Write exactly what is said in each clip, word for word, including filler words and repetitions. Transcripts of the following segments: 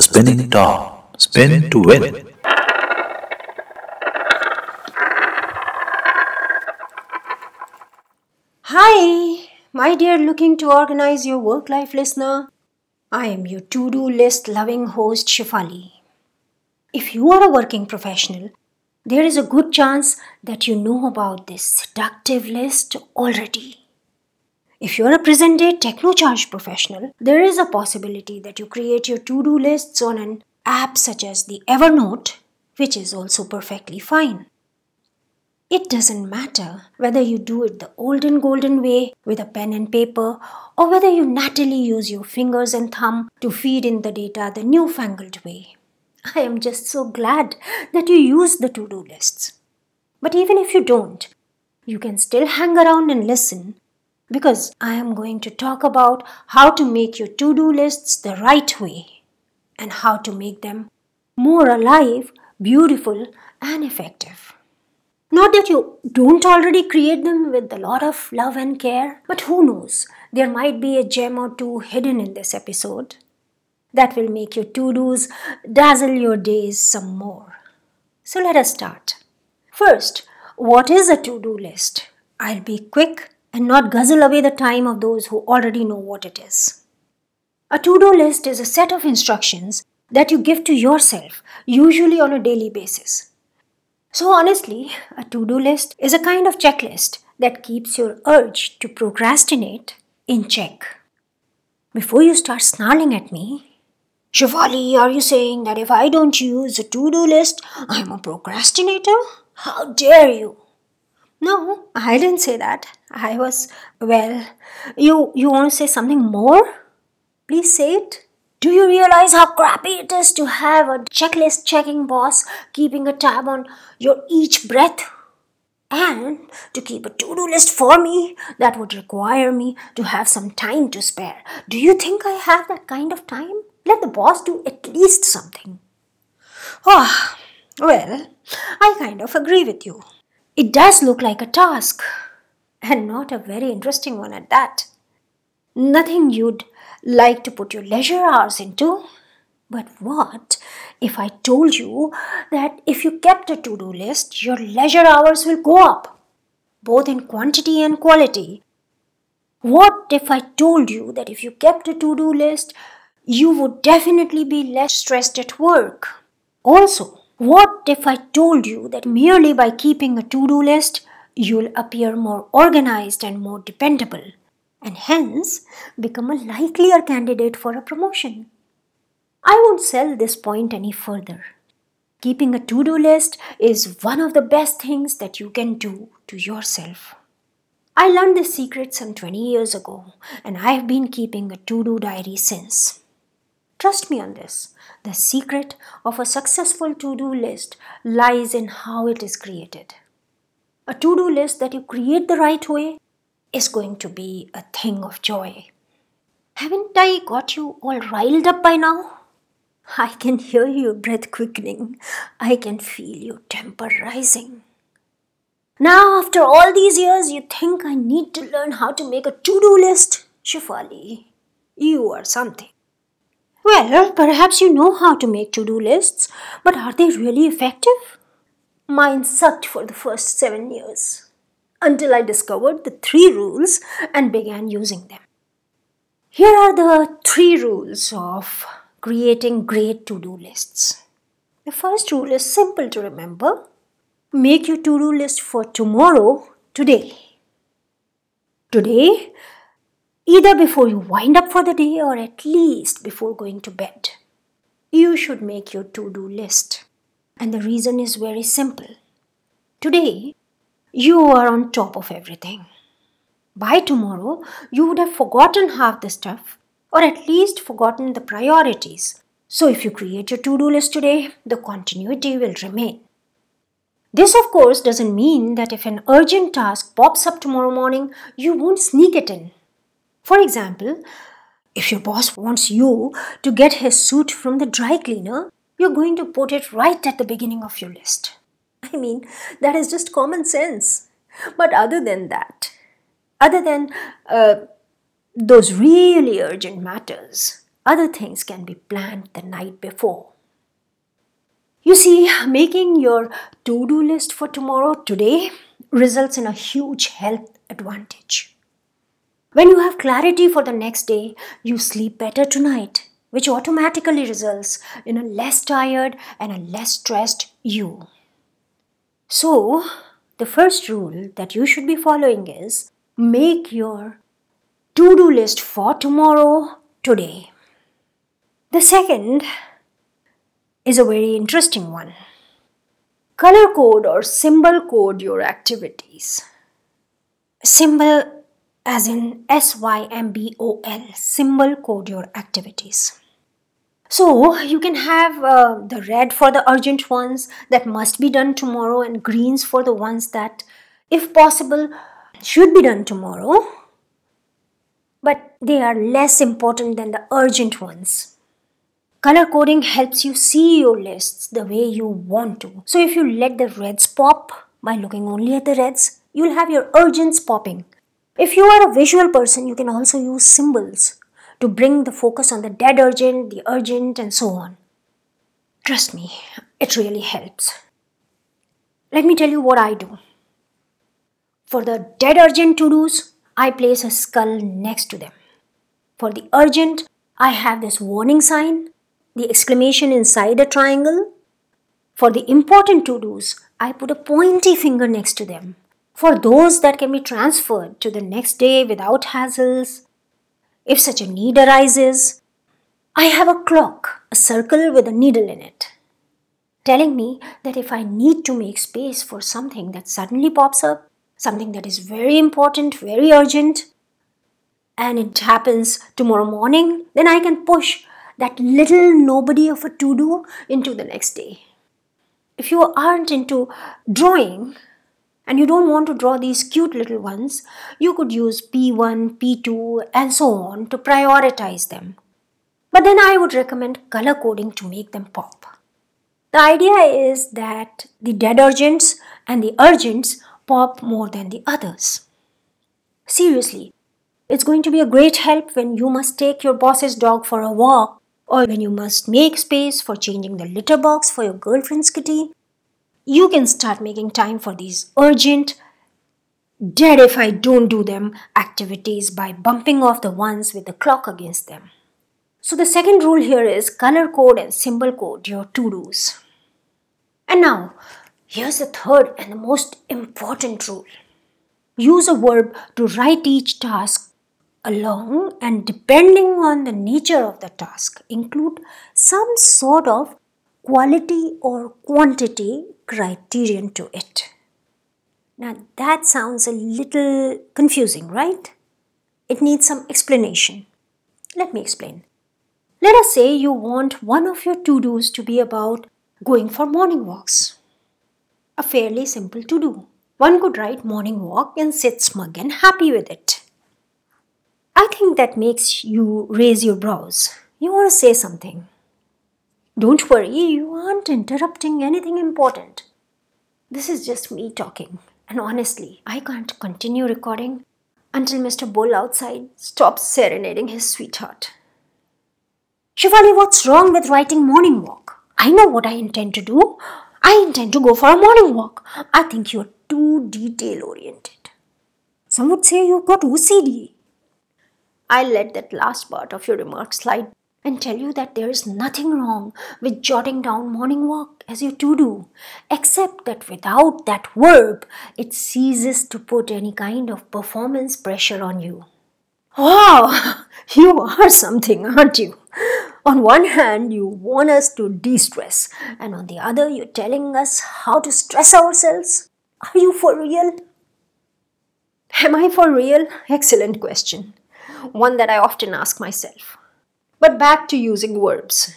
spinning top, spin to win. Hi, my dear looking to organize your work life listener. I am your to do list loving host Shifali. If you are a working professional, there is a good chance that you know about this seductive list already. If you are a present day techno charged professional, there is a possibility that you create your to do lists on an app such as the Evernote, which is also perfectly fine. It doesn't matter whether you do it the olden golden way with a pen and paper or whether you nattily use your fingers and thumb to feed in the data the newfangled way. I am just so glad that you use the to-do lists. But even if you don't, you can still hang around and listen because I am going to talk about how to make your to-do lists the right way and how to make them more alive, beautiful, and effective. Not that you don't already create them with a lot of love and care, but who knows, there might be a gem or two hidden in this episode that will make your to-dos dazzle your days some more. So let us start. First, what is a to-do list? I'll be quick and not guzzle away the time of those who already know what it is. A to-do list is a set of instructions that you give to yourself, usually on a daily basis. So honestly, a to-do list is a kind of checklist that keeps your urge to procrastinate in check. Before you start snarling at me, Shivali, are you saying that if I don't use a to-do list, I'm a procrastinator? How dare you? No, I didn't say that. I was, well, you, you want to say something more? Please say it. Do you realize how crappy it is to have a checklist checking boss keeping a tab on your each breath? And to keep a to-do list for me, that would require me to have some time to spare. Do you think I have that kind of time? Let the boss do at least something. Ah, well, I kind of agree with you. It does look like a task, and not a very interesting one at that. Nothing you'd like to put your leisure hours into. But what if I told you that if you kept a to-do list, your leisure hours will go up, both in quantity and quality? What if I told you that if you kept a to-do list, you would definitely be less stressed at work? Also, what if I told you that merely by keeping a to-do list, you'll appear more organized and more dependable, and hence become a likelier candidate for a promotion? I won't sell this point any further. Keeping a to-do list is one of the best things that you can do to yourself. I learned this secret some twenty years ago, and I've been keeping a to-do diary since. Trust me on this. The secret of a successful to-do list lies in how it is created. A to-do list that you create the right way is going to be a thing of joy. Haven't I got you all riled up by now? I can hear your breath quickening. I can feel your temper rising. Now, after all these years, you think I need to learn how to make a to-do list? Shifali, you are something. Well, perhaps you know how to make to-do lists, but are they really effective? Mine sucked for the first seven years, until I discovered the three rules and began using them. Here are the three rules of creating great to-do lists. The first rule is simple to remember. Make your to-do list for tomorrow, today. Today, either before you wind up for the day or at least before going to bed. You should make your to-do list. And the reason is very simple. Today, you are on top of everything. By tomorrow, you would have forgotten half the stuff or at least forgotten the priorities. So if you create your to-do list today, the continuity will remain. This, of course, doesn't mean that if an urgent task pops up tomorrow morning, you won't sneak it in. For example, if your boss wants you to get his suit from the dry cleaner, you're going to put it right at the beginning of your list. I mean, that is just common sense. But other than that, other than uh, those really urgent matters, Other things can be planned the night before. You see, making your to-do list for tomorrow today results in a huge health advantage. When you have clarity for the next day, you sleep better tonight, which automatically results in a less tired and a less stressed you. So, the first rule that you should be following is make your to-do list for tomorrow today. The second is a very interesting one. Color code or symbol code your activities. Symbol as in S Y M B O L, symbol code your activities. So you can have uh, the red for the urgent ones that must be done tomorrow and greens for the ones that, if possible, should be done tomorrow, but they are less important than the urgent ones. Color coding helps you see your lists the way you want to. So if you let the reds pop by looking only at the reds, you'll have your urgents popping. If you are a visual person, you can also use symbols to bring the focus on the dead urgent, the urgent, and so on. Trust me, it really helps. Let me tell you what I do. For the dead urgent to-dos, I place a skull next to them. For the urgent, I have this warning sign, the exclamation inside a triangle. For the important to-dos, I put a pointy finger next to them. For those that can be transferred to the next day without hassles, if such a need arises, I have a clock, a circle with a needle in it, telling me that if I need to make space for something that suddenly pops up, something that is very important, very urgent, and it happens tomorrow morning, then I can push that little nobody of a to-do into the next day. If you aren't into drawing and you don't want to draw these cute little ones, you could use P one, P two, and so on to prioritize them. But then I would recommend color coding to make them pop. The idea is that the dead urgents and the urgents pop more than the others. Seriously, it's going to be a great help when you must take your boss's dog for a walk, or when you must make space for changing the litter box for your girlfriend's kitty. You can start making time for these urgent, dead if I don't do them activities by bumping off the ones with the clock against them. So the second rule here is color code and symbol code your to-dos. And now, here's the third and the most important rule. Use a verb to write each task along, and depending on the nature of the task, include some sort of quality or quantity criterion to it. Now that sounds a little confusing, right? It needs some explanation. Let me explain. Let us say you want one of your to-dos to be about going for morning walks. A fairly simple to-do. One could write morning walk and sit smug and happy with it. I think that makes you raise your brows. You want to say something. Don't worry, you aren't interrupting anything important. This is just me talking. And honestly, I can't continue recording until Mister Bull outside stops serenading his sweetheart. Shivali, what's wrong with writing morning walk? I know what I intend to do. I intend to go for a morning walk. I think you're too detail-oriented. Some would say you've got O C D. I'll let that last part of your remark slide and tell you that there is nothing wrong with jotting down morning walk as your to-do, except that without that verb, it ceases to put any kind of performance pressure on you. Wow, you are something, aren't you? On one hand, you want us to de-stress, and on the other, you're telling us how to stress ourselves. Are you for real? Am I for real? Excellent question. One that I often ask myself. But back to using verbs.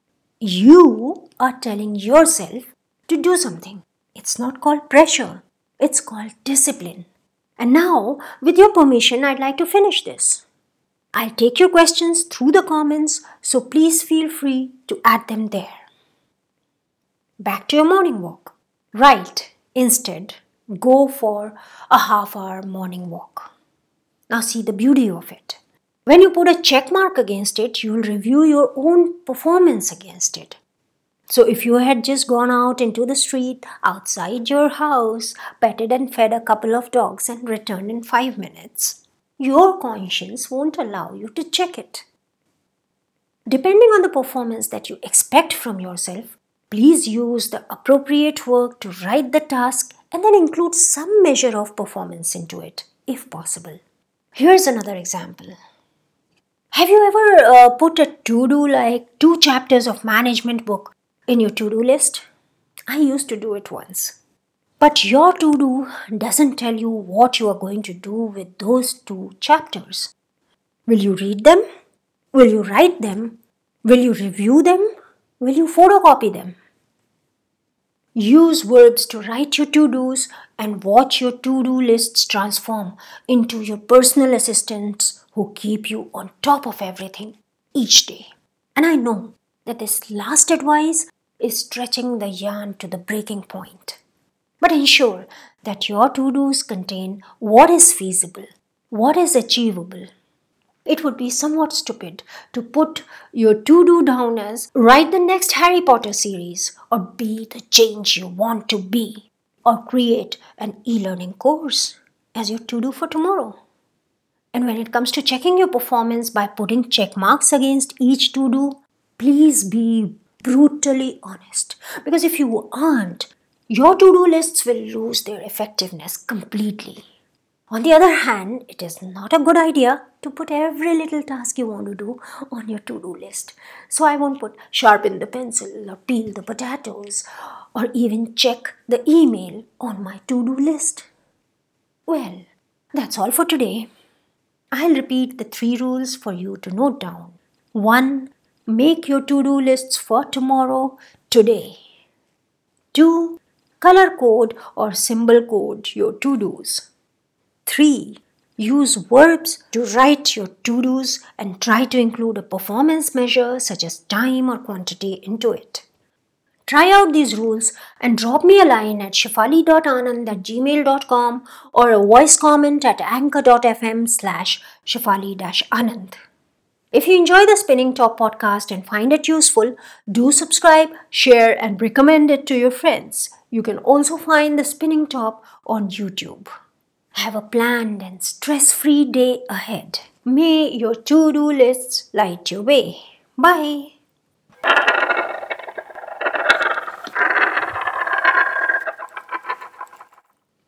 You are telling yourself to do something. It's not called pressure. It's called discipline. And now, with your permission, I'd like to finish this. I'll take your questions through the comments, so please feel free to add them there. Back to your morning walk. Write instead, go for a half hour morning walk. Now see the beauty of it. When you put a check mark against it, you'll review your own performance against it. So if you had just gone out into the street outside your house, petted and fed a couple of dogs and returned in five minutes, your conscience won't allow you to check it. Depending on the performance that you expect from yourself, please use the appropriate work to write the task and then include some measure of performance into it, if possible. Here's another example. Have you ever uh, put a to-do like two chapters of management book in your to-do list? I used to do it once. But your to-do doesn't tell you what you are going to do with those two chapters. Will you read them? Will you write them? Will you review them? Will you photocopy them? Use verbs to write your to-dos and watch your to-do lists transform into your personal assistants who keep you on top of everything each day. And I know that this last advice is stretching the yarn to the breaking point. But ensure that your to-dos contain what is feasible, what is achievable. It would be somewhat stupid to put your to-do down as write the next Harry Potter series or be the change you want to be or create an e-learning course as your to-do for tomorrow. And when it comes to checking your performance by putting check marks against each to-do, please be brutally honest. Because if you aren't, your to-do lists will lose their effectiveness completely. On the other hand, it is not a good idea to put every little task you want to do on your to-do list. So I won't put sharpen the pencil or peel the potatoes or even check the email on my to-do list. Well, that's all for today. I'll repeat the three rules for you to note down. one. Make your to-do lists for tomorrow, today. two. Color code or symbol code your to-dos. three. Use verbs to write your to-dos and try to include a performance measure such as time or quantity into it. Try out these rules and drop me a line at shefali dot anand at gmail dot com or a voice comment at anchor dot f m slash shefali dash anand. If you enjoy the Spinning Top podcast and find it useful, do subscribe, share, and recommend it to your friends. You can also find the Spinning Top on YouTube. Have a planned and stress-free day ahead. May your to-do lists light your way. Bye.